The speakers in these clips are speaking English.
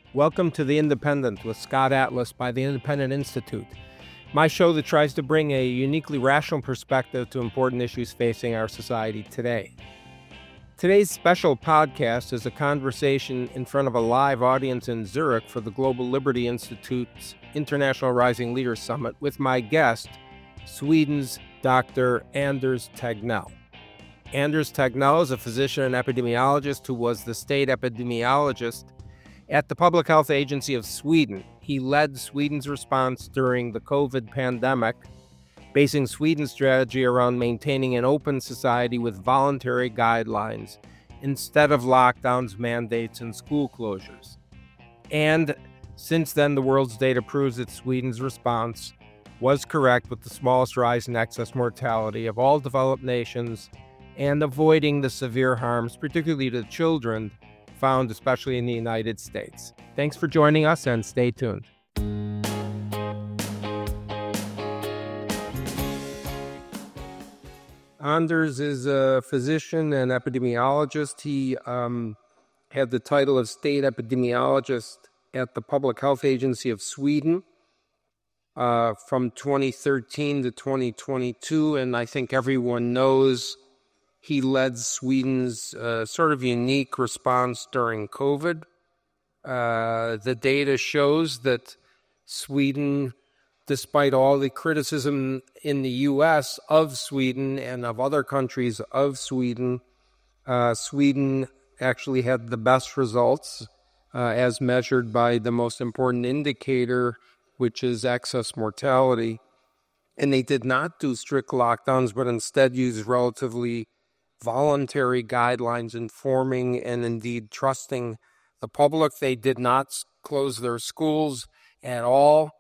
Welcome to The Independent with Scott Atlas by the Independent Institute, my show that tries to bring a uniquely rational perspective to important issues facing our society today. Today's special podcast is a conversation in front of a live audience in Zurich for the Global Liberty Institute's International Rising Leaders Summit with my guest, Sweden's Dr. Anders Tegnell. Anders Tegnell is a physician and epidemiologist who was the state epidemiologist at the Public Health Agency of Sweden. He led Sweden's response during the COVID pandemic, basing Sweden's strategy around maintaining an open society with voluntary guidelines instead of lockdowns, mandates, and school closures. And since then, the world's data proves that Sweden's response was correct, with the smallest rise in excess mortality of all developed nations and avoiding the severe harms, particularly to children, found especially in the United States. Thanks for joining us and stay tuned. Anders is a physician and epidemiologist. He had the title of state epidemiologist at the Public Health Agency of Sweden from 2013 to 2022, and I think everyone knows he led Sweden's sort of unique response during COVID. The data shows that Sweden, despite all the criticism in the U.S. of Sweden and of other countries of Sweden, Sweden actually had the best results as measured by the most important indicator, which is excess mortality. And they did not do strict lockdowns, but instead used relatively voluntary guidelines informing and indeed trusting the public. They did not close their schools at all.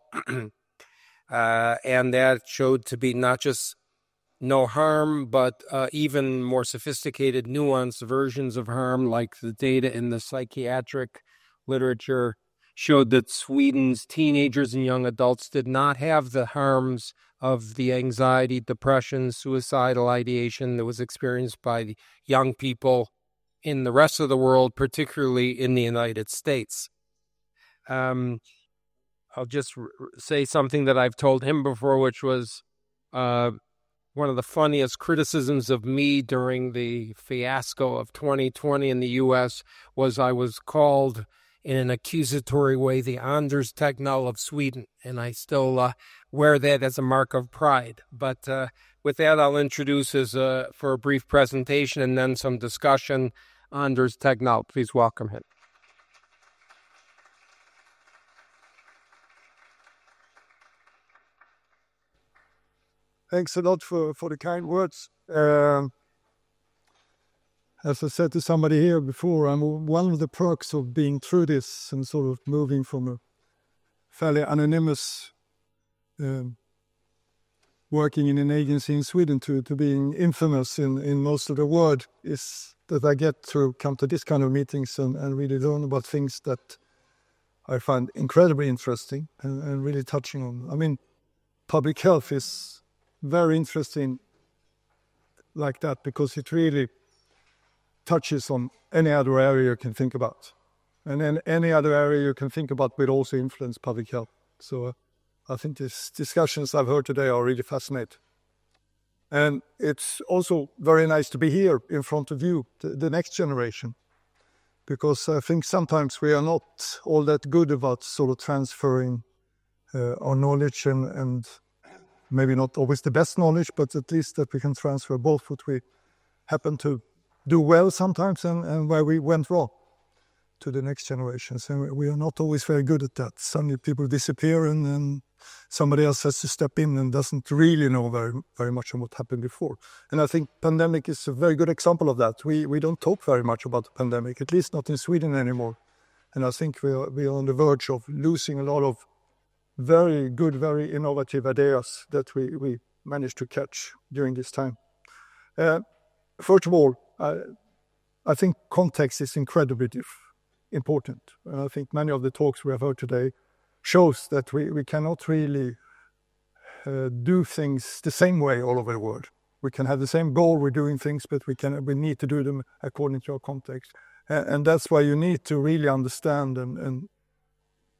And that showed to be not just no harm, but even more sophisticated, nuanced versions of harm, like the data in the psychiatric literature showed that Sweden's teenagers and young adults did not have the harms of the anxiety, depression, suicidal ideation that was experienced by the young people in the rest of the world, particularly in the United States. I'll just say something that I've told him before, which was one of the funniest criticisms of me during the fiasco of 2020 in the U.S. was I was called in an accusatory way the Anders Tegnell of Sweden, and I still wear that as a mark of pride. But with that, I'll introduce for a brief presentation and then some discussion, Anders Tegnell. Please welcome him. Thanks a lot for the kind words. As I said to somebody here before, one of the perks of being through this and sort of moving from a fairly anonymous working in an agency in Sweden to being infamous in most of the world is that I get to come to this kind of meetings and really learn about things that I find incredibly interesting and really touching on. I mean, public health is very interesting like that because it really touches on any other area you can think about. And then any other area you can think about will also influence public health. So I think these discussions I've heard today are really fascinating. And it's also very nice to be here in front of you, the next generation, because I think sometimes we are not all that good about sort of transferring our knowledge and maybe not always the best knowledge, but at least that we can transfer both what we happen to do well sometimes and where we went wrong to the next generations. And we are not always very good at that. Suddenly people disappear and somebody else has to step in and doesn't really know very, very much on what happened before. And I think pandemic is a very good example of that. We don't talk very much about the pandemic, at least not in Sweden anymore. And I think we are on the verge of losing a lot of very good, very innovative ideas that we managed to catch during this time. First of all, I think context is incredibly important. And I think many of the talks we have heard today shows that we cannot really do things the same way all over the world. We can have the same goal, we're doing things, but we need to do them according to our context. And that's why you need to really understand and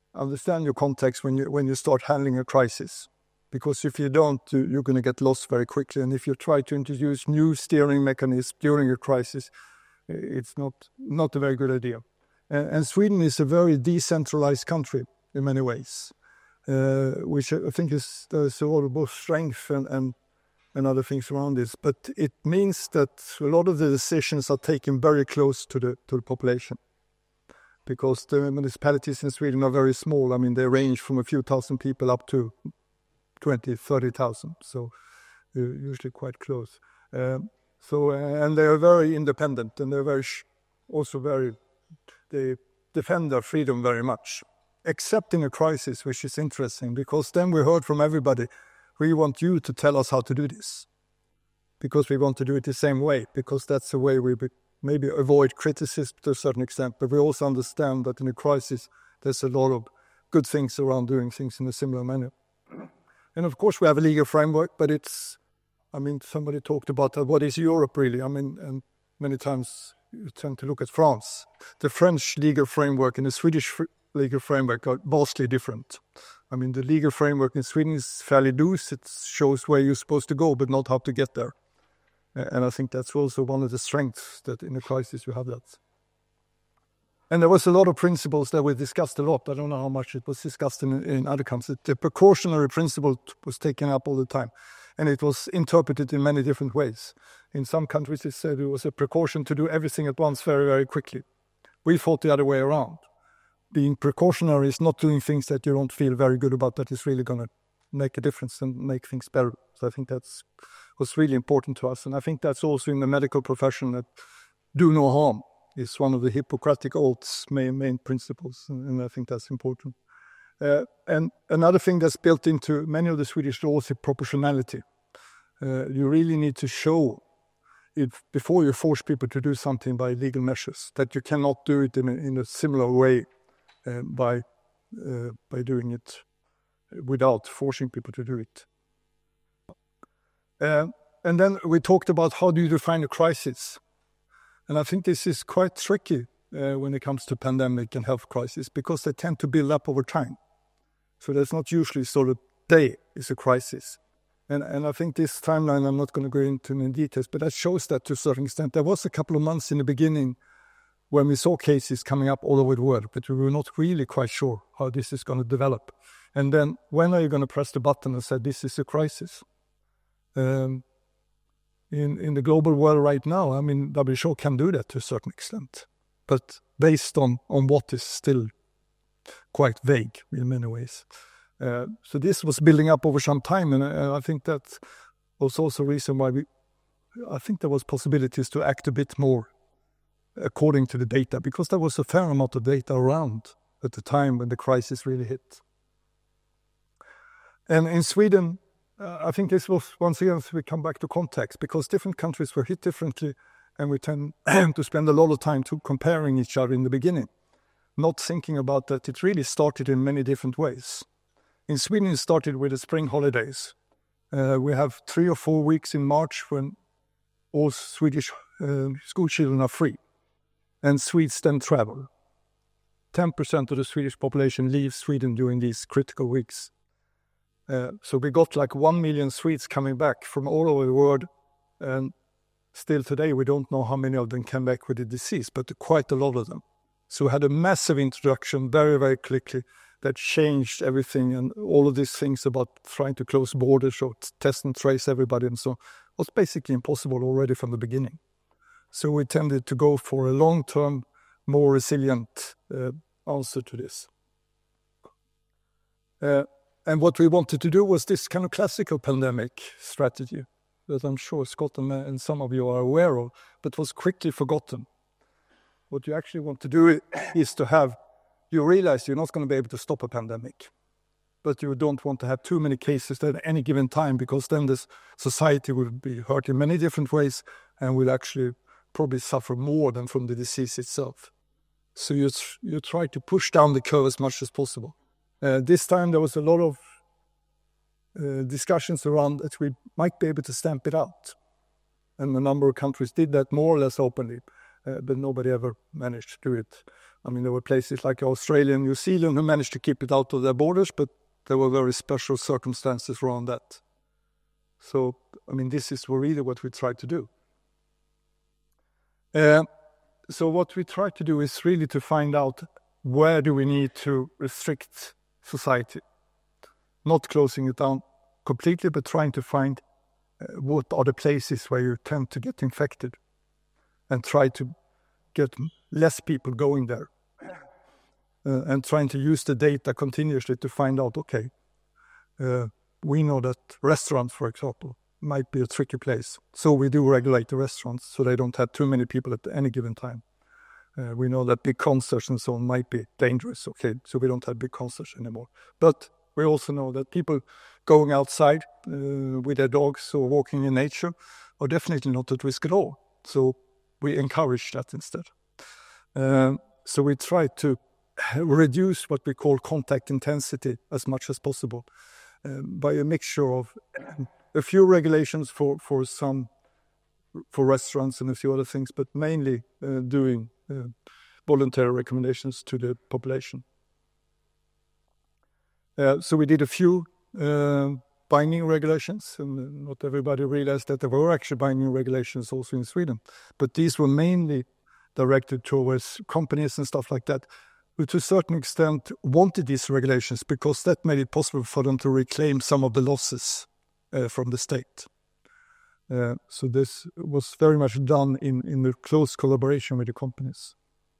understand your context when you start handling a crisis. Because if you don't, you're going to get lost very quickly. And if you try to introduce new steering mechanisms during a crisis, it's not a very good idea. And Sweden is a very decentralized country in many ways, which I think there's a lot of both strength and other things around this. But it means that a lot of the decisions are taken very close to the population. Because the municipalities in Sweden are very small. I mean, they range from a few thousand people up to 20, 30,000. So usually quite close. And they are very independent, and they're they defend their freedom very much. Except in a crisis, which is interesting, because then we heard from everybody, we want you to tell us how to do this. Because we want to do it the same way, because that's the way we maybe avoid criticism to a certain extent, but we also understand that in a crisis, there's a lot of good things around doing things in a similar manner. And of course, we have a legal framework, but somebody talked about what is Europe really? And many times you tend to look at France. The French legal framework and the Swedish legal framework are vastly different. The legal framework in Sweden is fairly loose. It shows where you're supposed to go, but not how to get there. And I think that's also one of the strengths that in a crisis you have that. And there was a lot of principles that we discussed a lot. I don't know how much it was discussed in other countries. The precautionary principle was taken up all the time. And it was interpreted in many different ways. In some countries it said it was a precaution to do everything at once very, very quickly. We thought the other way around. Being precautionary is not doing things that you don't feel very good about that is really going to make a difference and make things better. So I think that's was really important to us. And I think that's also in the medical profession, that do no harm is one of the Hippocratic Oath's main principles. And I think that's important. And another thing that's built into many of the Swedish laws is proportionality. You really need to show it before you force people to do something by legal measures, that you cannot do it in a similar way by doing it without forcing people to do it. And then we talked about how do you define a crisis. And I think this is quite tricky when it comes to pandemic and health crisis, because they tend to build up over time. So there's not usually sort of day is a crisis. And I think this timeline, I'm not going to go into in details, but that shows that to a certain extent. There was a couple of months in the beginning when we saw cases coming up all over the world, but we were not really quite sure how this is going to develop. And then when are you going to press the button and say this is a crisis? In the global world right now, WHO can do that to a certain extent, but based on what is still quite vague in many ways. So this was building up over some time, and I think that was also a reason why I think there was possibilities to act a bit more according to the data, because there was a fair amount of data around at the time when the crisis really hit. And in Sweden, I think this was, once again, we come back to context, because different countries were hit differently, and we tend to spend a lot of time comparing each other in the beginning, not thinking about that it really started in many different ways. In Sweden, it started with the spring holidays. We have 3 or 4 weeks in March when all Swedish school children are free, and Swedes then travel. 10% of the Swedish population leaves Sweden during these critical weeks. So we got like 1 million Swedes coming back from all over the world, and still today we don't know how many of them came back with the disease, but quite a lot of them. So we had a massive introduction very, very quickly that changed everything, and all of these things about trying to close borders or test and trace everybody and so on was basically impossible already from the beginning. So we tended to go for a long-term, more resilient answer to this. And what we wanted to do was this kind of classical pandemic strategy that I'm sure Scott and some of you are aware of, but was quickly forgotten. What you actually want to do is to have, you realize you're not going to be able to stop a pandemic, but you don't want to have too many cases at any given time, because then this society will be hurt in many different ways and will actually probably suffer more than from the disease itself. So you try to push down the curve as much as possible. This time there was a lot of discussions around that we might be able to stamp it out. And a number of countries did that more or less openly, but nobody ever managed to do it. I mean, there were places like Australia and New Zealand who managed to keep it out of their borders, but there were very special circumstances around that. So, I mean, this is really what we try to do. So what we try to do is really to find out where do we need to restrict society. Not closing it down completely, but trying to find what are the places where you tend to get infected and try to get less people going there. And trying to use the data continuously to find out, okay, we know that restaurants, for example, might be a tricky place. So we do regulate the restaurants so they don't have too many people at any given time. We know that big concerts and so on might be dangerous, okay, so we don't have big concerts anymore. But we also know that people going outside with their dogs or walking in nature are definitely not at risk at all. So we encourage that instead. So we try to reduce what we call contact intensity as much as possible by a mixture of a few regulations for restaurants and a few other things, but mainly doing voluntary recommendations to the population. So we did a few binding regulations, and not everybody realized that there were actually binding regulations also in Sweden. But these were mainly directed towards companies and stuff like that, who to a certain extent wanted these regulations because that made it possible for them to reclaim some of the losses from the state. So this was very much done in the close collaboration with the companies.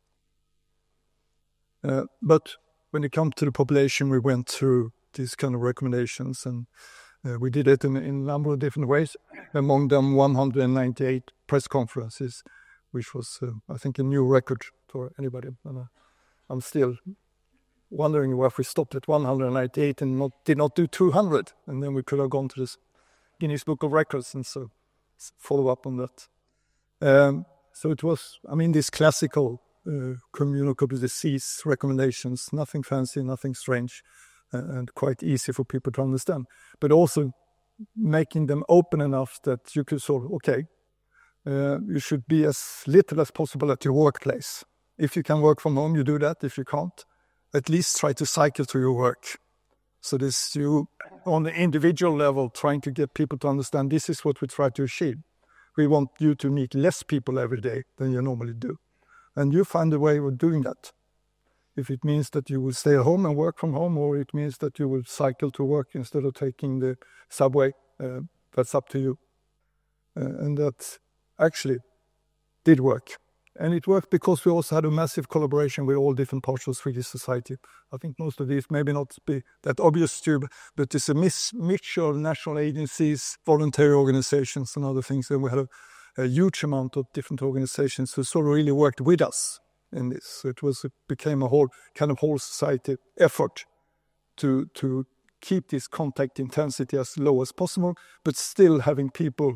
But when it comes to the population, we went through these kind of recommendations, and we did it in a number of different ways. Among them, 198 press conferences, which was, I think, a new record for anybody. And I'm still wondering why we stopped at 198 and did not do 200, and then we could have gone to this Guinness Book of Records and so follow up on that. So it was, I mean, these classical communicable disease recommendations, nothing fancy, nothing strange, and quite easy for people to understand, but also making them open enough that you could sort of, okay, you should be as little as possible at your workplace. If you can work from home, you do that. If you can't, at least try to cycle to your work. So this, you, on the individual level, trying to get people to understand this is what we try to achieve. We want you to meet less people every day than you normally do. And you find a way of doing that. If it means that you will stay at home and work from home, or it means that you will cycle to work instead of taking the subway, that's up to you. And that actually did work. And it worked because we also had a massive collaboration with all different parts of Swedish society. I think most of these maybe not be that obvious to you, but it's a mixture of national agencies, voluntary organizations and other things. And we had a huge amount of different organizations who sort of really worked with us in this. So it became a whole society effort to keep this contact intensity as low as possible, but still having people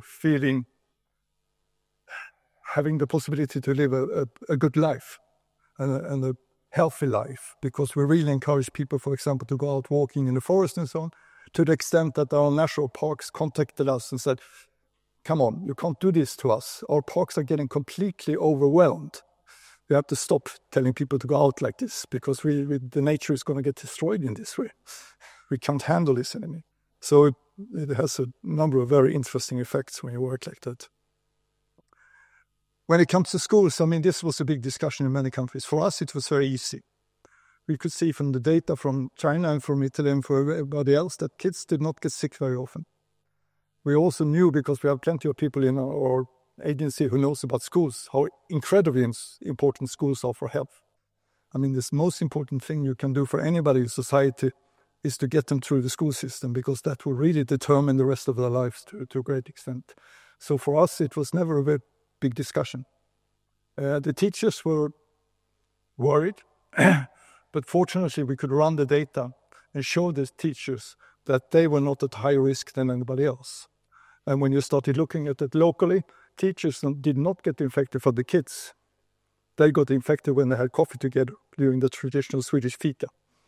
having the possibility to live a good life and a healthy life, because we really encourage people, for example, to go out walking in the forest and so on, to the extent that our national parks contacted us and said, come on, you can't do this to us. Our parks are getting completely overwhelmed. We have to stop telling people to go out like this, because the nature is going to get destroyed in this way. We can't handle this anymore. So it has a number of very interesting effects when you work like that. When it comes to schools, I mean, this was a big discussion in many countries. For us, it was very easy. We could see from the data from China and from Italy and from everybody else that kids did not get sick very often. We also knew, because we have plenty of people in our agency who knows about schools, how incredibly important schools are for health. I mean, this most important thing you can do for anybody in society is to get them through the school system, because that will really determine the rest of their lives to a great extent. So for us, it was never a very big discussion. The teachers were worried, but fortunately we could run the data and show the teachers that they were not at higher risk than anybody else. And when you started looking at it locally, teachers did not get infected for the kids. They got infected when they had coffee together during the traditional Swedish fika.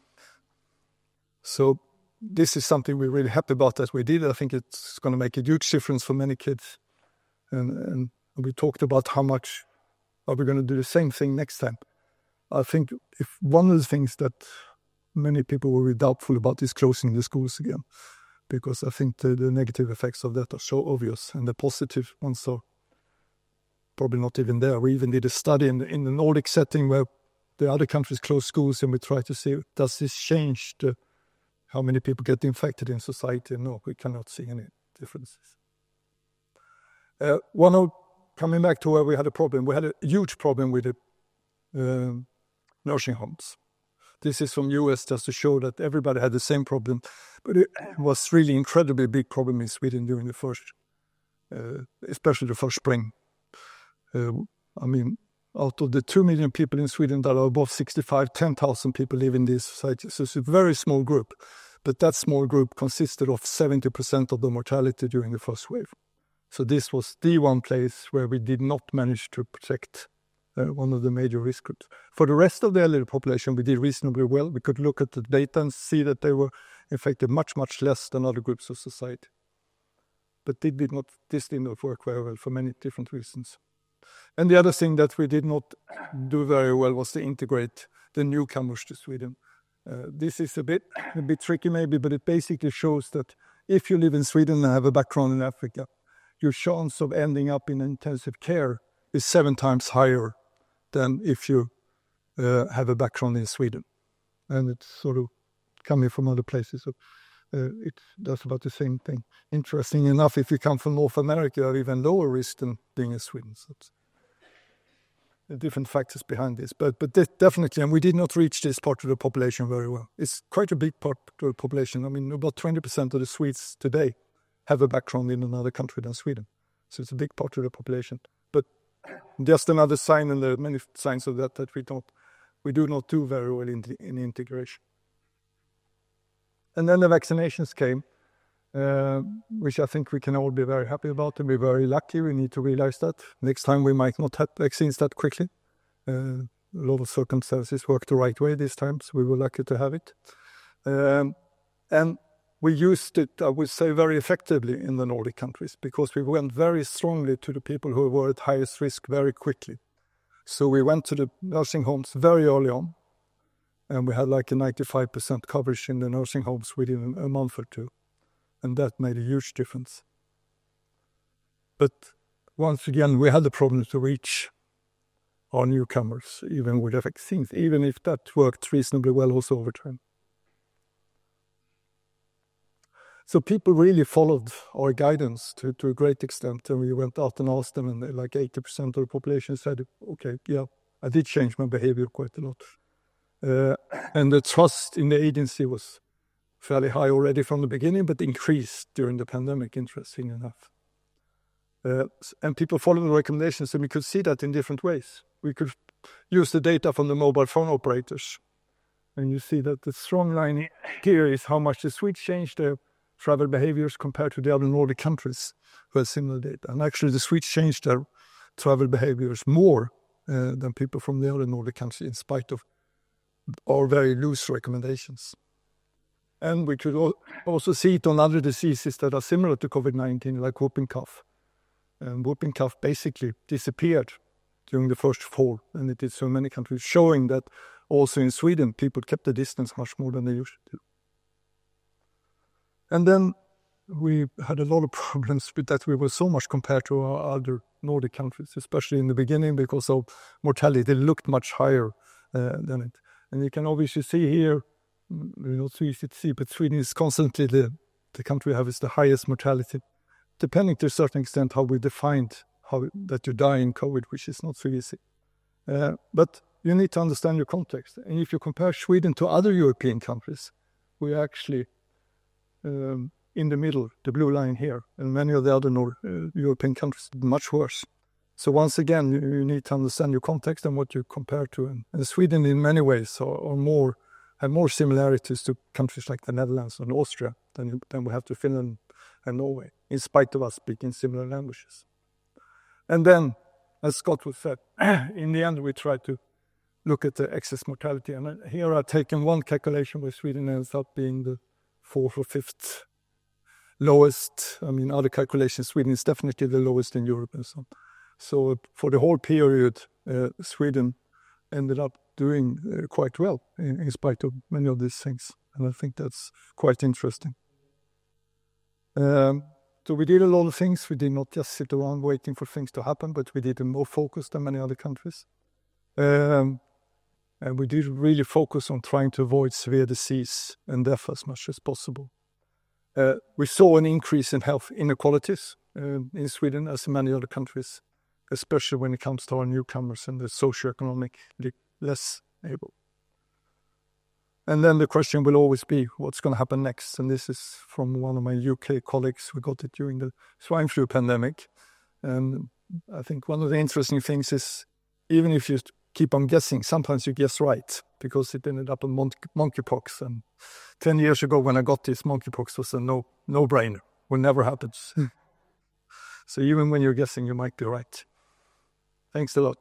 So this is something we're really happy about that we did. I think it's going to make a huge difference for many kids. And we talked about how much are we going to do the same thing next time. I think if one of the things that many people were doubtful about is closing the schools again, because I think the negative effects of that are so obvious, and the positive ones are probably not even there. We even did a study in the Nordic setting where the other countries closed schools, and we tried to see, does this change how many people get infected in society? No, we cannot see any differences. Coming back to where we had a problem, we had a huge problem with the nursing homes. This is from US, just to show that everybody had the same problem, but it was really incredibly big problem in Sweden during the first, especially the first spring. Out of the 2 million people in Sweden that are above 65, 10,000 people live in these societies. So it's a very small group, but that small group consisted of 70% of the mortality during the first wave. So this was the one place where we did not manage to protect one of the major risk groups. For the rest of the elderly population, we did reasonably well. We could look at the data and see that they were infected much, much less than other groups of society. But this did not work very well for many different reasons. And the other thing that we did not do very well was to integrate the newcomers to Sweden. This is a bit tricky maybe, but it basically shows that if you live in Sweden and have a background in Africa, your chance of ending up in intensive care is 7 times higher than if you have a background in Sweden. And it's sort of coming from other places. So it does about the same thing. Interesting enough, if you come from North America, you have even lower risk than being in Sweden. So it's different factors behind this. But definitely, and we did not reach this part of the population very well. It's quite a big part of the population. About 20% of the Swedes today have a background in another country than Sweden. So it's a big part of the population. But just another sign, and there are many signs of that we do not do very well in integration. And then the vaccinations came, which I think we can all be very happy about, and we're very lucky. We need to realize that. Next time we might not have vaccines that quickly. A lot of circumstances worked the right way this time, so we were lucky to have it. And we used it, I would say, very effectively in the Nordic countries, because we went very strongly to the people who were at highest risk very quickly. So we went to the nursing homes very early on, and we had like a 95% coverage in the nursing homes within a month or two. And that made a huge difference. But once again, we had the problem to reach our newcomers, even with the vaccines, even if that worked reasonably well also over time. So people really followed our guidance to a great extent, and we went out and asked them, and like 80% of the population said, okay, yeah, I did change my behavior quite a lot. And the trust in the agency was fairly high already from the beginning, but increased during the pandemic, interesting enough. And people followed the recommendations, and we could see that in different ways. We could use the data from the mobile phone operators. And you see that the strong line here is how much the Swedes changed their travel behaviors compared to the other Nordic countries who had similar data. And actually the Swedes changed their travel behaviors more than people from the other Nordic countries, in spite of our very loose recommendations. And we could also see it on other diseases that are similar to COVID-19, like whooping cough. And whooping cough basically disappeared during the first fall, and it did so in many countries, showing that also in Sweden, people kept the distance much more than they usually do. And then we had a lot of problems with that. We were so much compared to our other Nordic countries, especially in the beginning, because of mortality. It looked much higher than it. And you can obviously see here, not so easy to see, but Sweden is constantly the country that has the highest mortality, depending to a certain extent how we defined that you die in COVID, which is not so easy. But you need to understand your context. And if you compare Sweden to other European countries, we're actually in the middle, the blue line here, and many of the other European countries much worse. So once again, you need to understand your context and what you compare to. And Sweden, in many ways, have more similarities to countries like the Netherlands and Austria than we have to Finland and Norway, in spite of us speaking similar languages. And then, as Scott was said, in the end, we tried to look at the excess mortality. And here I've taken one calculation where Sweden ends up being the 4th or 5th lowest. I mean, other calculations, Sweden is definitely the lowest in Europe and so on. So for the whole period, Sweden ended up doing quite well in spite of many of these things. And I think that's quite interesting. So we did a lot of things. We did not just sit around waiting for things to happen, but we did it more focused than many other countries. And we did really focus on trying to avoid severe disease and death as much as possible. We saw an increase in health inequalities in Sweden as in many other countries, especially when it comes to our newcomers and the socioeconomically less able. And then the question will always be, what's going to happen next? And this is from one of my UK colleagues who got it during the swine flu pandemic. And I think one of the interesting things is, even if you keep on guessing, sometimes you guess right, because it ended up in monkeypox. And 10 years ago when I got this, monkeypox was a no-brainer. Will never happens. So even when you're guessing, you might be right. Thanks a lot.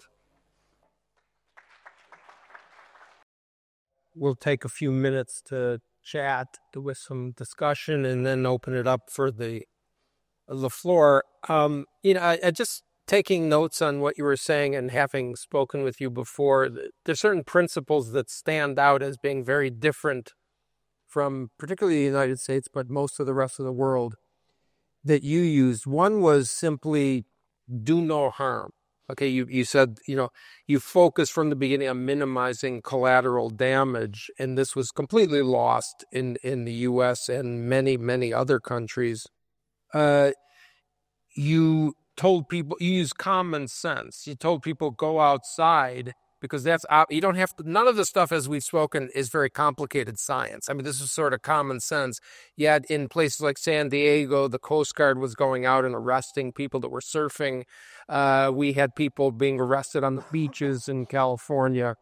We'll take a few minutes to chat with some discussion and then open it up for the floor. I just taking notes on what you were saying and having spoken with you before, there's certain principles that stand out as being very different from particularly the United States, but most of the rest of the world that you used. One was simply do no harm. Okay, you said, you focused from the beginning on minimizing collateral damage, and this was completely lost in the U.S. and many, many other countries. You told people, you used common sense. You told people go outside because you don't have to, none of the stuff as we've spoken is very complicated science. I mean, this is sort of common sense. Yet in places like San Diego, the Coast Guard was going out and arresting people that were surfing. We had people being arrested on the beaches in California.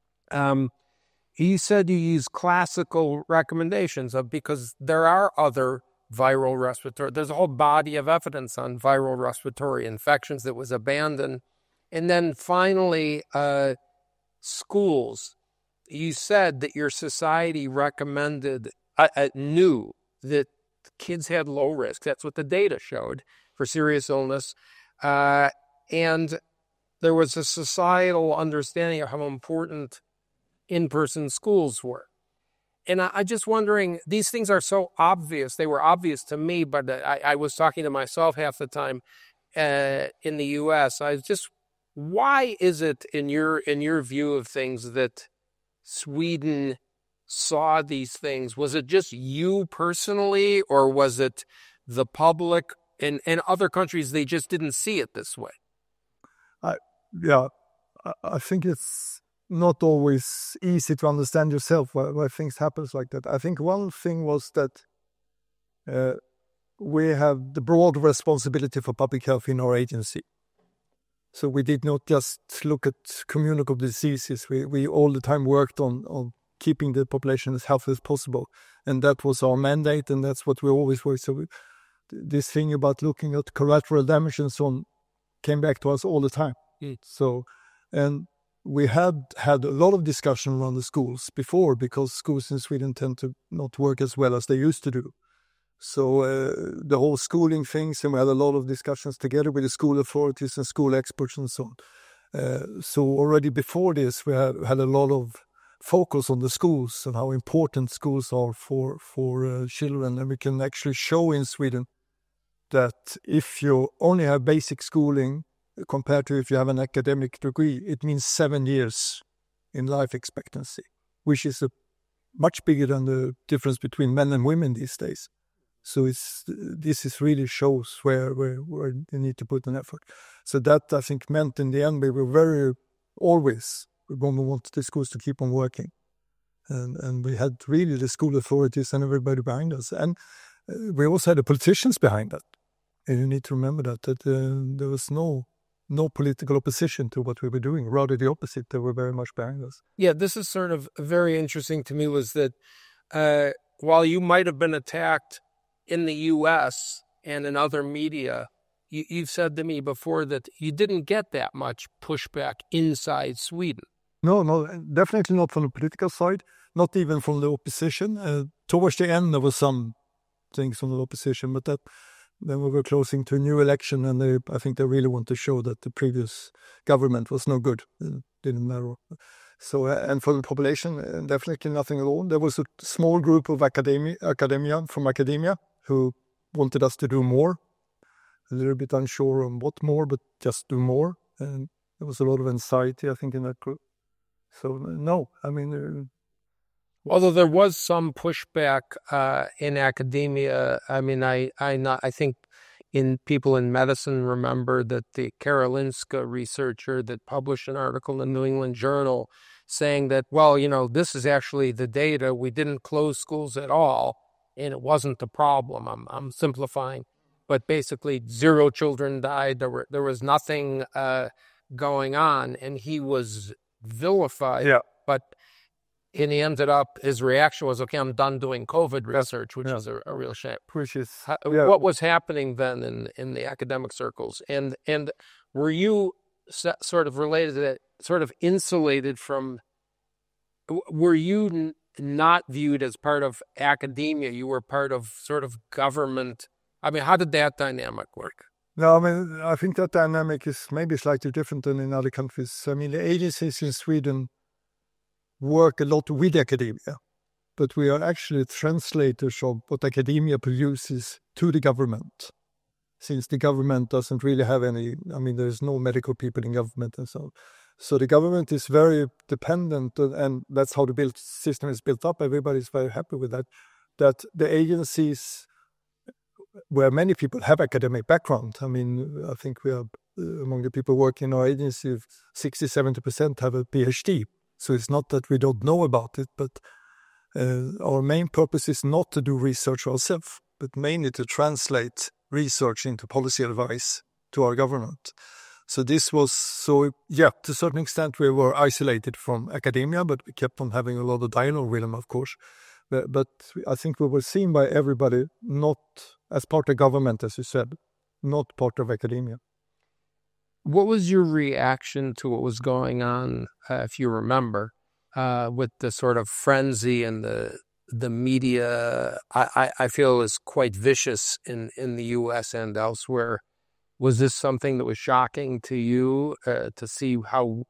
He said you use classical recommendations because there are other viral respiratory, there's a whole body of evidence on viral respiratory infections that was abandoned. And then finally, schools. You said that your society recommended, knew that kids had low risk. That's what the data showed for serious illness. And there was a societal understanding of how important in-person schools were. And I'm just wondering, these things are so obvious. They were obvious to me, but I was talking to myself half the time in the U.S. Why is it in your view of things that Sweden saw these things? Was it just you personally, or was it the public? In other countries, they just didn't see it this way. I think it's not always easy to understand yourself why things happen like that. I think one thing was that we have the broad responsibility for public health in our agency. So we did not just look at communicable diseases. We all the time worked on keeping the population as healthy as possible. And that was our mandate, and that's what we always worked. So this thing about looking at collateral damage and so on came back to us all the time. So, and we had a lot of discussion around the schools before, because schools in Sweden tend to not work as well as they used to do. So the whole schooling things, and we had a lot of discussions together with the school authorities and school experts and so on. So already before this, we had a lot of focus on the schools and how important schools are for children. And we can actually show in Sweden that if you only have basic schooling compared to if you have an academic degree, it means 7 years in life expectancy, which is much bigger than the difference between men and women these days. So this really shows where they need to put an effort. So that, I think, meant in the end we were always going to want the schools to keep on working. And we had really the school authorities and everybody behind us. And we also had the politicians behind that. And you need to remember that there was no political opposition to what we were doing. Rather the opposite, they were very much behind us. Yeah, this is sort of very interesting to me, was that while you might have been attacked in the U.S. and in other media, you've said to me before that you didn't get that much pushback inside Sweden. No, definitely not from the political side, not even from the opposition. Towards the end, there were some things from the opposition, but then we were closing to a new election, and I think they really want to show that the previous government was no good. It didn't matter. So, and for the population, definitely nothing at all. There was a small group of academia who wanted us to do more. A little bit unsure on what more, but just do more. And there was a lot of anxiety, I think, in that group. So, no, I mean... Although there was some pushback in academia, I mean, I think in people in medicine remember that the Karolinska researcher that published an article in the New England Journal saying that, well, this is actually the data. We didn't close schools at all, and it wasn't the problem. I'm simplifying, but basically 0 children died. There was nothing going on, and he was vilified. Yeah. But and he ended up, his reaction was, okay, I'm done doing COVID research, which is a real shame. What was happening then in the academic circles? And were you sort of related to that, sort of insulated from, were you not viewed as part of academia? You were part of sort of government. I mean, how did that dynamic work? No, I mean, I think that dynamic is maybe slightly different than in other countries. I mean, the agencies in Sweden work a lot with academia, but we are actually translators of what academia produces to the government, since the government doesn't really have any, I mean, there's no medical people in government and so on. So the government is very dependent, and that's how the system is built up. Everybody's very happy with that the agencies where many people have academic background, I mean, I think we are, among the people working in our agency, 60-70% have a PhD. So it's not that we don't know about it, but our main purpose is not to do research ourselves, but mainly to translate research into policy advice to our government. So this was, to a certain extent we were isolated from academia, but we kept on having a lot of dialogue with them, of course. But I think we were seen by everybody not as part of government, as you said, not part of academia. What was your reaction to what was going on, if you remember, with the sort of frenzy and the media? I feel is quite vicious in the U.S. and elsewhere. Was this something that was shocking to you to see how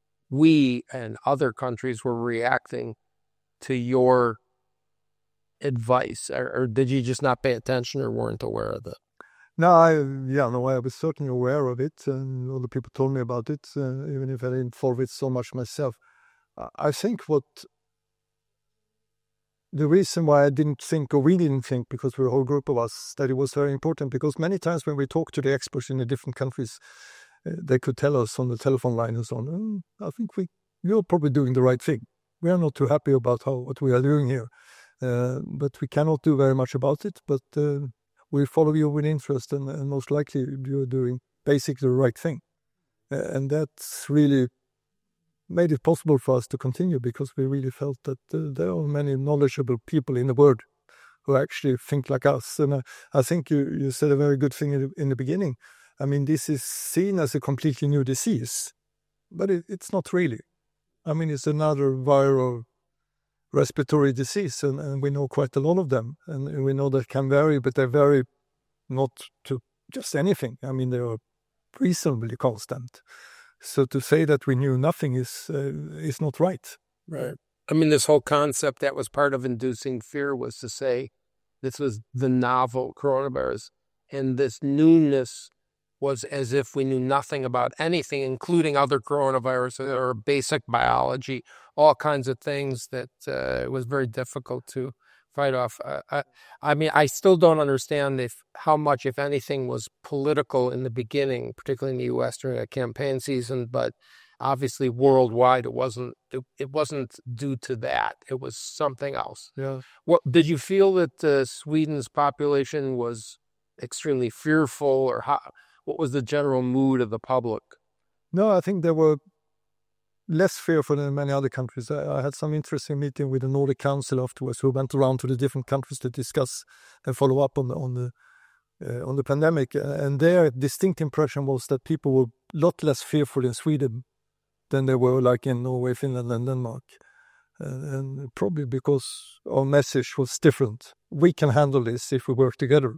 we and other countries were reacting to your advice, or did you just not pay attention or weren't aware of it? No, I was certainly aware of it, and other people told me about it, even if I didn't follow it so much myself. I think the reason why I didn't think, or we didn't think, because we're a whole group of us, that it was very important, because many times when we talk to the experts in the different countries, they could tell us on the telephone line and so on, I think you're probably doing the right thing. We are not too happy about what we are doing here, but we cannot do very much about it, but we follow you with interest, and most likely you're doing basically the right thing. And that's really made it possible for us to continue, because we really felt that there are many knowledgeable people in the world who actually think like us. And I think you said a very good thing in the beginning. I mean, this is seen as a completely new disease, but it's not really. I mean, it's another viral respiratory disease, and we know quite a lot of them, and we know that can vary, but they vary not to just anything. I mean, they are reasonably constant. So to say that we knew nothing is not right. Right. I mean, this whole concept that was part of inducing fear was to say this was the novel coronavirus, and this newness was as if we knew nothing about anything, including other coronaviruses or basic biology, all kinds of things that it was very difficult to fight off. I mean, I still don't understand how much, if anything, was political in the beginning, particularly in the U.S. during a campaign season, but obviously worldwide it wasn't due to that. It was something else. Yeah. What did you feel that Sweden's population was extremely fearful, or what was the general mood of the public? No, I think they were less fearful than many other countries. I had some interesting meeting with the Nordic Council afterwards, who went around to the different countries to discuss and follow up on the pandemic. And their distinct impression was that people were a lot less fearful in Sweden than they were like in Norway, Finland, and Denmark. And probably because our message was different. We can handle this if we work together.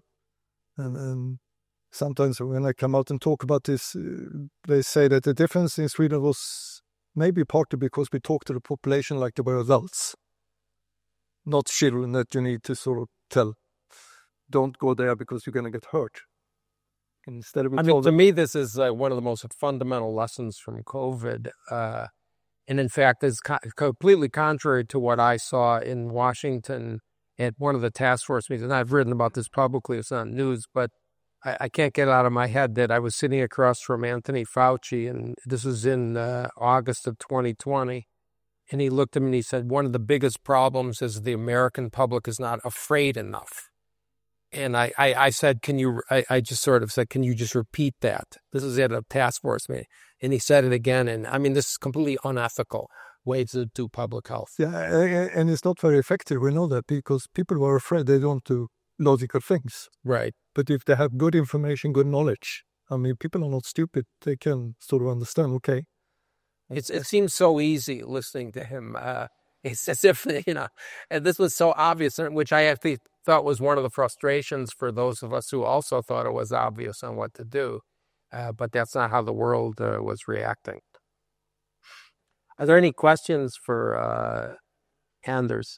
And sometimes when I come out and talk about this, they say that the difference in Sweden was maybe partly because we talk to the population like they were adults, not children that you need to sort of tell, don't go there because you're going to get hurt. Instead of to me, this is one of the most fundamental lessons from COVID. And in fact, is completely contrary to what I saw in Washington at one of the task force meetings. And I've written about this publicly. It's not news, but I can't get out of my head that I was sitting across from Anthony Fauci, and this was in August of 2020. And he looked at me and he said, one of the biggest problems is the American public is not afraid enough. And I said, I just sort of said, can you just repeat that? This is at a task force meeting. And he said it again. And I mean, this is completely unethical way to do public health. Yeah, and it's not very effective. We know that because people who are afraid, they don't do logical things. Right. But if they have good information, good knowledge, I mean, people are not stupid. They can sort of understand, okay. It seems so easy listening to him. It's as if, and this was so obvious, which I actually thought was one of the frustrations for those of us who also thought it was obvious on what to do. But that's not how the world was reacting. Are there any questions for Anders?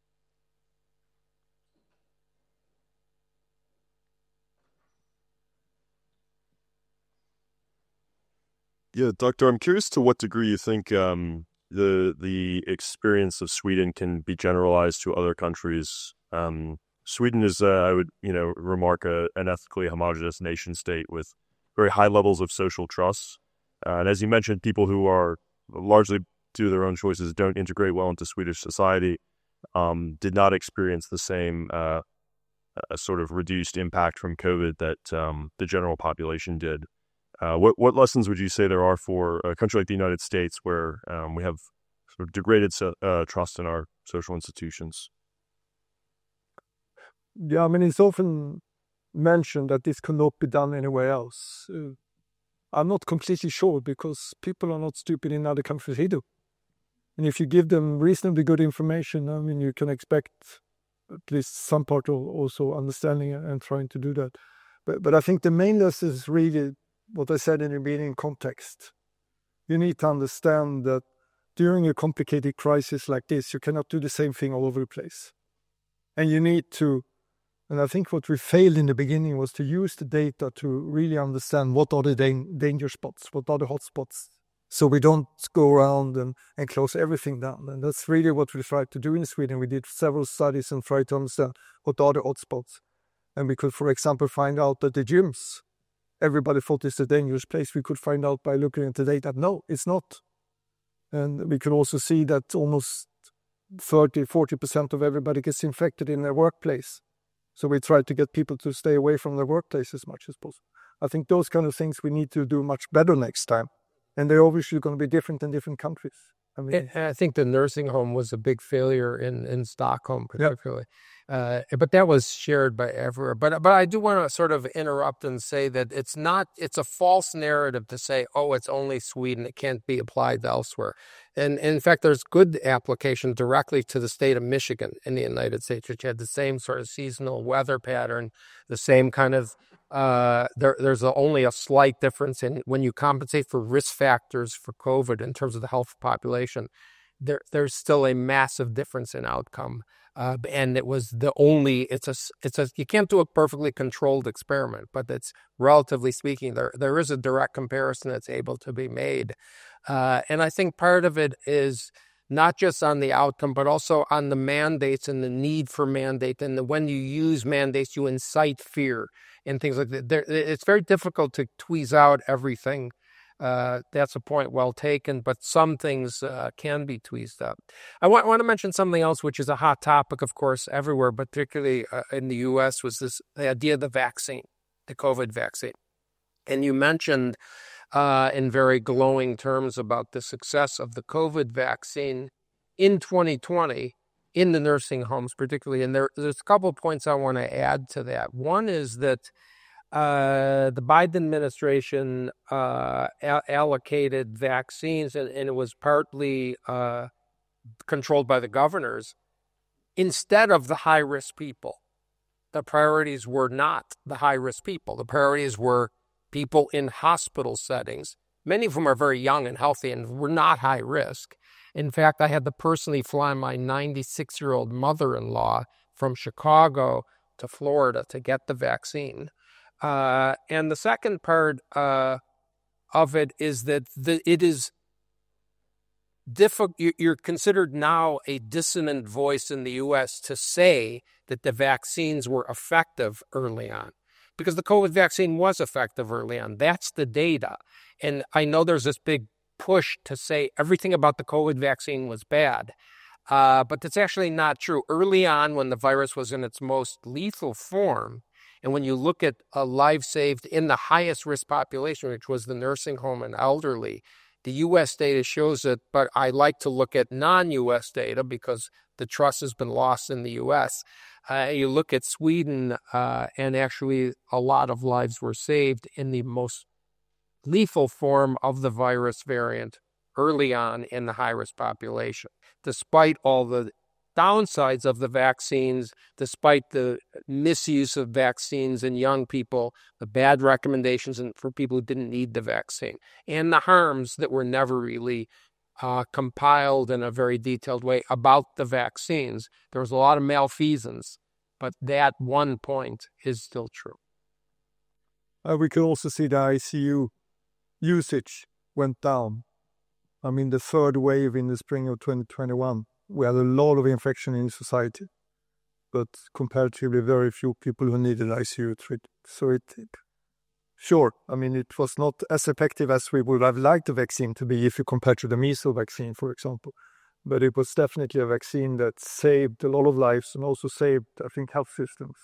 Yeah, Doctor, I'm curious to what degree you think the experience of Sweden can be generalized to other countries. Sweden is, I would remark, an ethically homogenous nation state with very high levels of social trust. And as you mentioned, people who are largely due to their own choices don't integrate well into Swedish society did not experience the same sort of reduced impact from COVID that the general population did. What lessons would you say there are for a country like the United States where we have sort of degraded trust in our social institutions? Yeah, I mean, it's often mentioned that this cannot be done anywhere else. I'm not completely sure because people are not stupid in other countries either. And if you give them reasonably good information, I mean, you can expect at least some part of also understanding and trying to do that. But I think the main lesson is really what I said in the beginning, context. You need to understand that during a complicated crisis like this, you cannot do the same thing all over the place. And you need to, and I think what we failed in the beginning was to use the data to really understand what are the danger spots, what are the hot spots, so we don't go around and close everything down. And that's really what we tried to do in Sweden. We did several studies and tried to understand what are the hot spots. And we could, for example, find out that the gyms, everybody thought it's a dangerous place. We could find out by looking at the data, no, it's not. And we could also see that almost 30-40% of everybody gets infected in their workplace. So we tried to get people to stay away from their workplace as much as possible. I think those kind of things we need to do much better next time. And they're obviously going to be different in different countries. I mean, I think the nursing home was a big failure in Stockholm, particularly. Yeah. But that was shared by everywhere. But I do want to sort of interrupt and say that it's a false narrative to say, oh, it's only Sweden. It can't be applied elsewhere. And in fact, there's good application directly to the state of Michigan in the United States, which had the same sort of seasonal weather pattern, the same kind of, there's only a slight difference in when you compensate for risk factors for COVID in terms of the health population, there's still a massive difference in outcome. And it was you can't do a perfectly controlled experiment, but it's relatively speaking, there is a direct comparison that's able to be made. And I think part of it is not just on the outcome, but also on the mandates and the need for mandate. And when you use mandates, you incite fear and things like that. It's very difficult to tweeze out everything. That's a point well taken, but some things can be tweezed out. I want to mention something else, which is a hot topic, of course, everywhere, but particularly in the U.S., was the idea of the vaccine, the COVID vaccine. And you mentioned in very glowing terms about the success of the COVID vaccine in 2020 in the nursing homes particularly. And there's a couple of points I want to add to that. One is that the Biden administration allocated vaccines, and it was partly controlled by the governors, instead of the high-risk people. The priorities were not the high-risk people. The priorities were people in hospital settings Many of whom are very young and healthy and were not high risk. In fact, I had to personally fly my 96-year-old mother-in-law from Chicago to Florida to get the vaccine. And the second part of it is that it is difficult. You're considered now a dissonant voice in the U.S. to say that the vaccines were effective early on, because the COVID vaccine was effective early on. That's the data. And I know there's this big push to say everything about the COVID vaccine was bad, but that's actually not true. Early on, when the virus was in its most lethal form, and when you look at a life saved in the highest risk population, which was the nursing home and elderly, the U.S. data shows it, but I like to look at non-U.S. data because the trust has been lost in the U.S. You look at Sweden, and actually a lot of lives were saved in the most lethal form of the virus variant early on in the high-risk population. Despite all the downsides of the vaccines, despite the misuse of vaccines in young people, the bad recommendations for people who didn't need the vaccine, and the harms that were never really compiled in a very detailed way about the vaccines. There was a lot of malfeasance, but that one point is still true. We could also see the ICU usage went down. I mean, the third wave in the spring of 2021, we had a lot of infection in society, but comparatively very few people who needed ICU treatment. So sure, I mean, it was not as effective as we would have liked the vaccine to be if you compare to the measles vaccine, for example. But it was definitely a vaccine that saved a lot of lives and also saved, I think, health systems.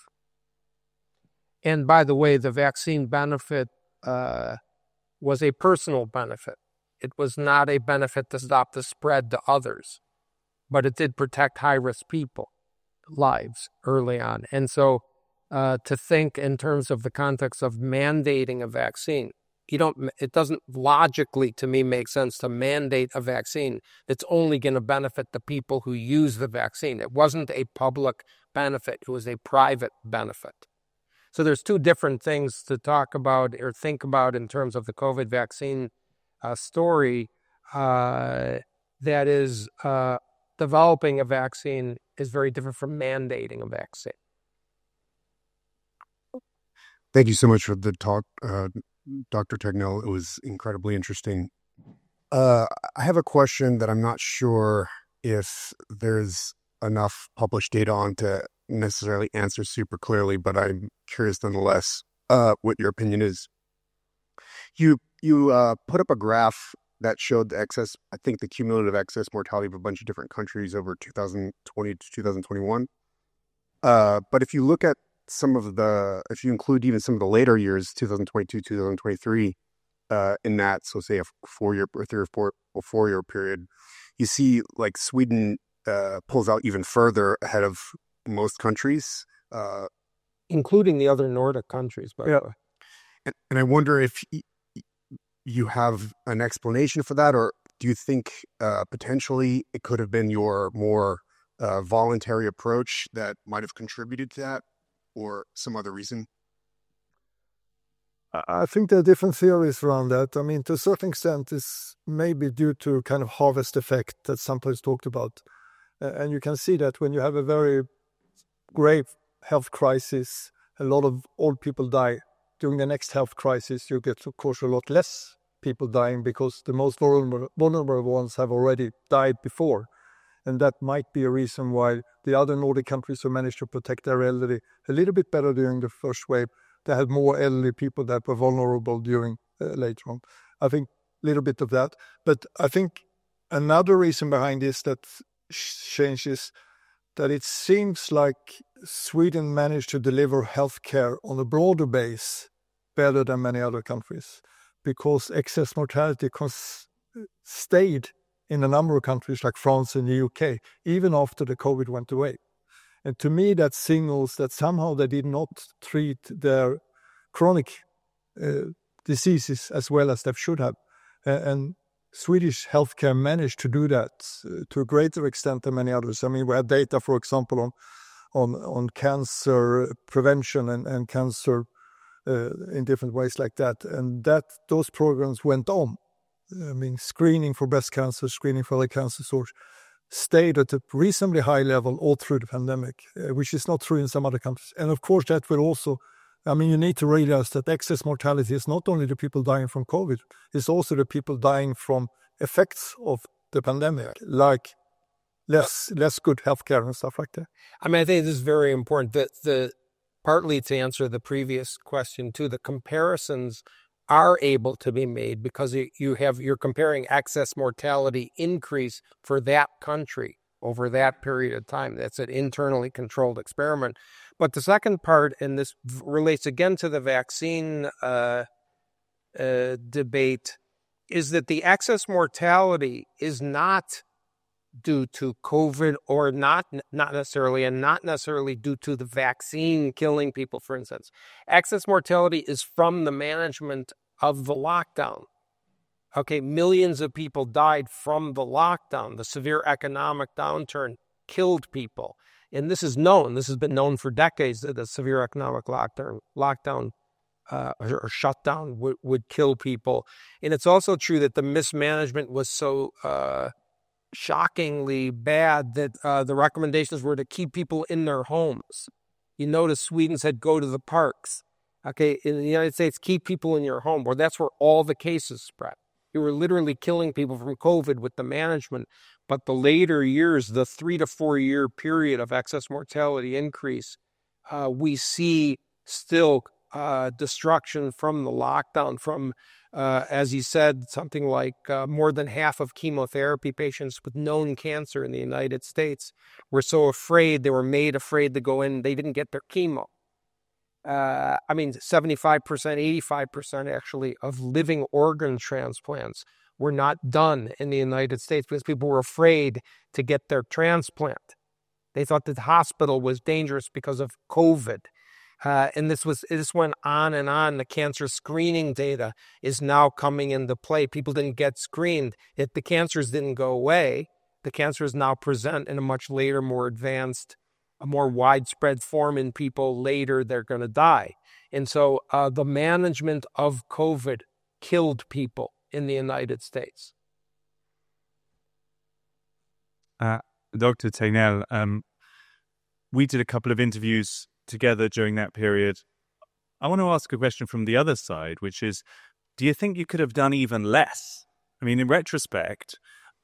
And by the way, the vaccine benefit was a personal benefit. It was not a benefit to stop the spread to others, but it did protect high-risk people, lives early on. And so to think in terms of the context of mandating a vaccine, it doesn't logically, to me, make sense to mandate a vaccine that's only going to benefit the people who use the vaccine. It wasn't a public benefit. It was a private benefit. So there's two different things to talk about or think about in terms of the COVID vaccine story. That is, developing a vaccine is very different from mandating a vaccine. Thank you so much for the talk, Dr. Tegnell. It was incredibly interesting. I have a question that I'm not sure if there's enough published data on to necessarily answer super clearly, but I'm curious nonetheless what your opinion is. You put up a graph that showed the cumulative excess mortality of a bunch of different countries over 2020 to 2021. But if you look at if you include even some of the later years, 2022, 2023, in that, so say a 4-year or 3 or 4-year period, you see like Sweden pulls out even further ahead of most countries. Including the other Nordic countries, by the way. And I wonder if you have an explanation for that, or do you think potentially it could have been your more voluntary approach that might have contributed to that, or some other reason? I think there are different theories around that. I mean, to a certain extent, it's maybe due to kind of harvest effect that sometimes talked about. And you can see that when you have a very grave health crisis, a lot of old people die. During the next health crisis, you get, of course, a lot less people dying because the most vulnerable ones have already died before. And that might be a reason why the other Nordic countries who managed to protect their elderly a little bit better during the first wave, they had more elderly people that were vulnerable during later on. I think a little bit of that. But I think another reason behind this that changes that it seems like Sweden managed to deliver healthcare on a broader base better than many other countries, because excess mortality stayed in a number of countries like France and the UK, even after the COVID went away. And to me, that signals that somehow they did not treat their chronic diseases as well as they should have. And Swedish healthcare managed to do that to a greater extent than many others. I mean, we had data, for example, on cancer prevention and cancer in different ways like that. And those programs went on I mean, screening for breast cancer, screening for other cancer sources, stayed at a reasonably high level all through the pandemic, which is not true in some other countries. And of course, that will also, I mean, you need to realize that excess mortality is not only the people dying from COVID, it's also the people dying from effects of the pandemic, like less good healthcare and stuff like that. I mean, I think this is very important. The partly to answer the previous question too, the comparisons are able to be made because you're comparing excess mortality increase for that country over that period of time. That's an internally controlled experiment. But the second part, and this relates again to the vaccine debate, is that the excess mortality is not due to COVID or not necessarily due to the vaccine killing people, for instance. Excess mortality is from the management of the lockdown. Okay, millions of people died from the lockdown. The severe economic downturn killed people. And this is known. This has been known for decades that the severe economic lockdown or shutdown would kill people. And it's also true that the mismanagement was so shockingly bad that the recommendations were to keep people in their homes. You notice Sweden said go to the parks. Okay, in the United States, keep people in your home. Well, that's where all the cases spread. You were literally killing people from COVID with the management. But the later years, the 3 to 4 year period of excess mortality increase, we see still destruction from the lockdown, from as he said, something like more than half of chemotherapy patients with known cancer in the United States were so afraid, they were made afraid to go in, they didn't get their chemo. 75%, 85% actually of living organ transplants were not done in the United States because people were afraid to get their transplant. They thought that the hospital was dangerous because of COVID. And this went on and on. The cancer screening data is now coming into play. People didn't get screened. If the cancers didn't go away, the cancers now present in a much later, more advanced, a more widespread form in people later. They're going to die. And so the management of COVID killed people in the United States. Dr. Tegnell, we did a couple of interviews together during that period. I want to ask a question from the other side, which is, do you think you could have done even less? I mean, in retrospect,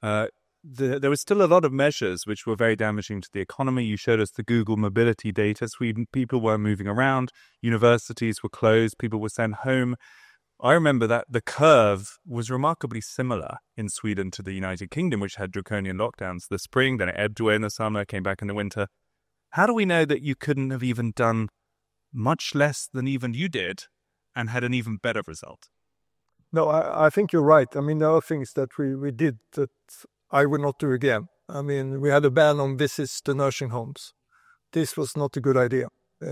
there was still a lot of measures which were very damaging to the economy. You showed us the Google mobility data. Sweden, people weren't moving around. Universities were closed. People were sent home. I remember that the curve was remarkably similar in Sweden to the United Kingdom, which had draconian lockdowns the spring, then it ebbed away in the summer, came back in the winter. How do we know that you couldn't have even done much less than even you did and had an even better result? No, I think you're right. I mean, there are things that we did that I would not do again. I mean, we had a ban on visits to nursing homes. This was not a good idea.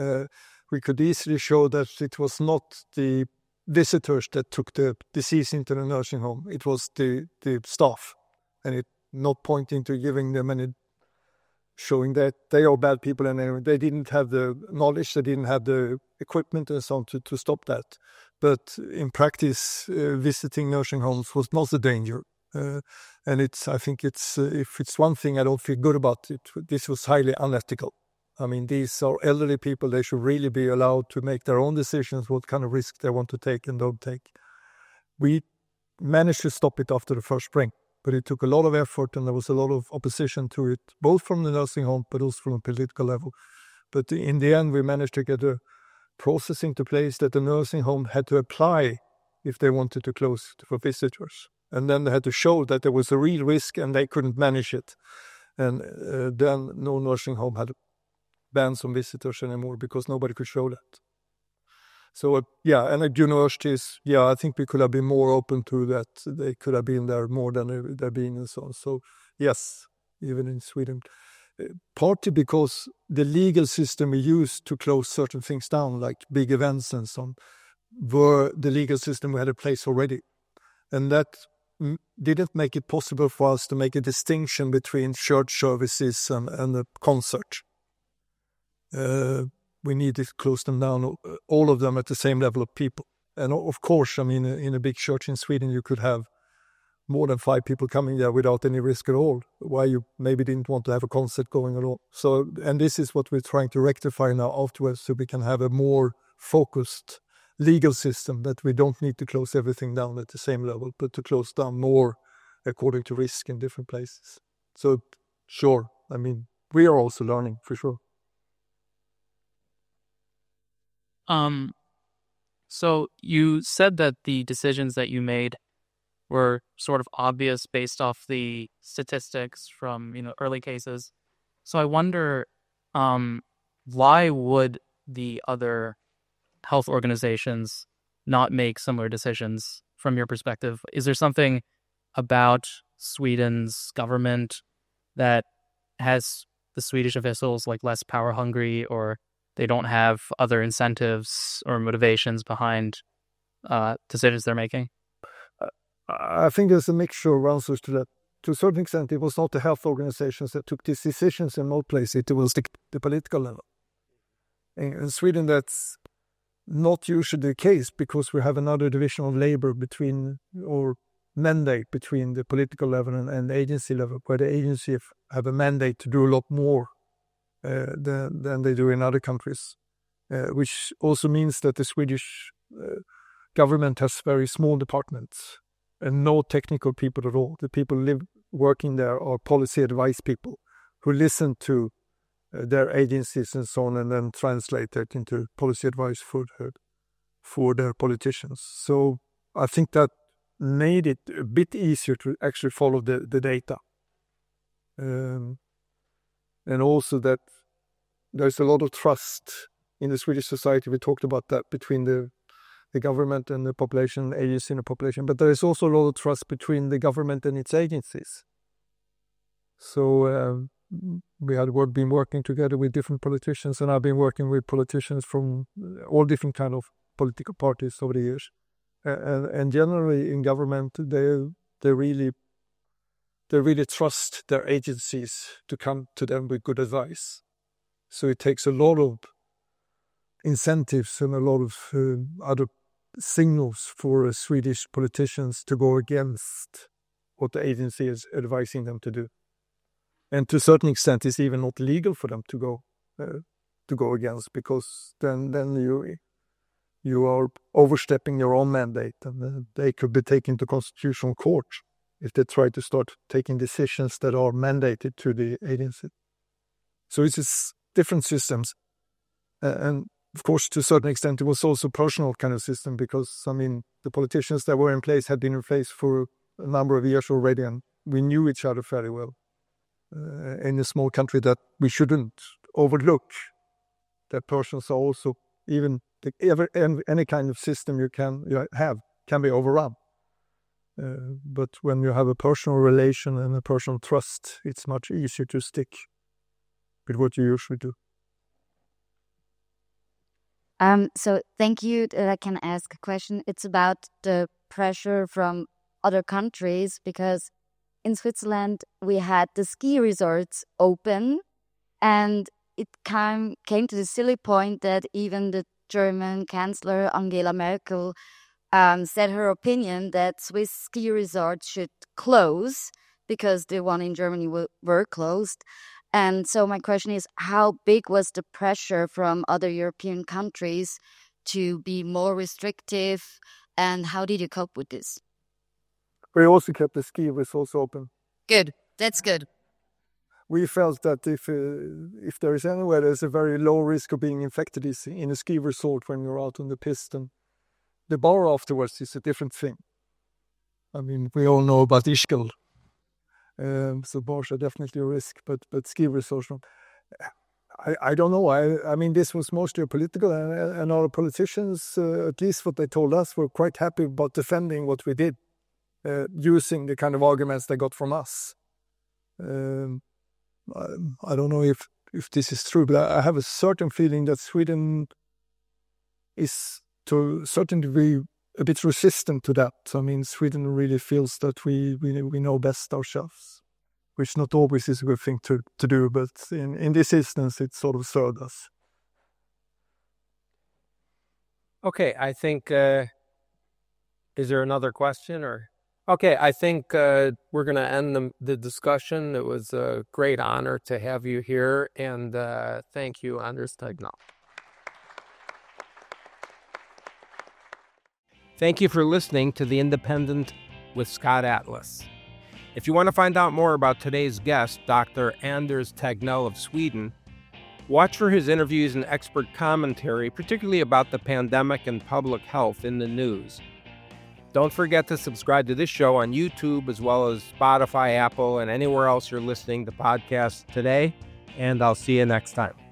We could easily show that it was not the visitors that took the disease into the nursing home. It was the staff, and it not pointing to giving them any, showing that they are bad people and they didn't have the knowledge, they didn't have the equipment and so on to stop that. But in practice, visiting nursing homes was not a danger. And I think if it's one thing I don't feel good about it, this was highly unethical. I mean, these are elderly people. They should really be allowed to make their own decisions, what kind of risk they want to take and don't take. We managed to stop it after the first spring, but it took a lot of effort and there was a lot of opposition to it, both from the nursing home, but also from a political level. But in the end, we managed to get a process into place that the nursing home had to apply if they wanted to close for visitors. And then they had to show that there was a real risk and they couldn't manage it. And then no nursing home had bans on visitors anymore because nobody could show that. So, and at universities, I think we could have been more open to that. They could have been there more than they've been and so on. So, yes, even in Sweden. Partly because the legal system we used to close certain things down, like big events and so on, were the legal system we had in place already. And that didn't make it possible for us to make a distinction between church services and a concert. We needed to close them down, all of them at the same level of people. And of course, I mean, in a big church in Sweden, you could have more than 5 people coming there without any risk at all, why you maybe didn't want to have a concert going at all. So, and this is what we're trying to rectify now afterwards, so we can have a more focused legal system, that we don't need to close everything down at the same level, but to close down more according to risk in different places. So, sure, I mean, we are also learning for sure. So you said that the decisions that you made were sort of obvious based off the statistics from, early cases. So I wonder, why would the other health organizations not make similar decisions from your perspective? Is there something about Sweden's government that has the Swedish officials like less power hungry, or they don't have other incentives or motivations behind decisions they're making? I think there's a mixture of answers to that. To a certain extent, it was not the health organizations that took these decisions in most places, it was the political level. In Sweden, that's not usually the case, because we have another division of labor between, or mandate between the political level and the agency level, where the agency have a mandate to do a lot more than they do in other countries, which also means that the Swedish government has very small departments and no technical people at all. The people working there are policy advice people who listen to their agencies and so on, and then translate that into policy advice for their politicians. So I think that made it a bit easier to actually follow the data. And also that there's a lot of trust in the Swedish society. We talked about that between the government and the population, agency and the population. But there is also a lot of trust between the government and its agencies. So we had been working together with different politicians, and I've been working with politicians from all different kind of political parties over the years. And generally in government, they really trust their agencies to come to them with good advice. So it takes a lot of incentives and a lot of other signals for Swedish politicians to go against what the agency is advising them to do. And to a certain extent, it's even not legal for them to go against, because then you are overstepping your own mandate, and they could be taken to constitutional court if they try to start taking decisions that are mandated to the agency. So it's different systems. And of course, to a certain extent, it was also a personal kind of system, because, I mean, the politicians that were in place had been in place for a number of years already, and we knew each other fairly well. In a small country, that we shouldn't overlook that persons are also, even any kind of system you have can be overrun. But when you have a personal relation and a personal trust, it's much easier to stick with what you usually do. So thank you that I can ask a question. It's about the pressure from other countries, because in Switzerland we had the ski resorts open, and it came to the silly point that even the German Chancellor Angela Merkel said her opinion that Swiss ski resorts should close because the one in Germany were closed. And so my question is, how big was the pressure from other European countries to be more restrictive, and how did you cope with this? We also kept the ski resorts open. Good. That's good. We felt that if there is anywhere there's a very low risk of being infected, is in a ski resort when you're out on the piste. And the bar afterwards is a different thing. I mean, we all know about Ischgl. So bars are definitely a risk, but ski resorts, I don't know. I mean, this was mostly political, and our politicians, at least what they told us, were quite happy about defending what we did, using the kind of arguments they got from us. I don't know if this is true, but I have a certain feeling that Sweden is, to a certain degree, a bit resistant to that. I mean, Sweden really feels that we know best ourselves, which not always is a good thing to do, but in this instance, it sort of served us. Okay, I think, is there another question, or? Okay, I think we're going to end the discussion. It was a great honor to have you here, and thank you, Anders Tegnell. Thank you for listening to The Independent with Scott Atlas. If you want to find out more about today's guest, Dr. Anders Tegnell of Sweden, watch for his interviews and expert commentary, particularly about the pandemic and public health in the news. Don't forget to subscribe to this show on YouTube as well as Spotify, Apple, and anywhere else you're listening to podcasts today. And I'll see you next time.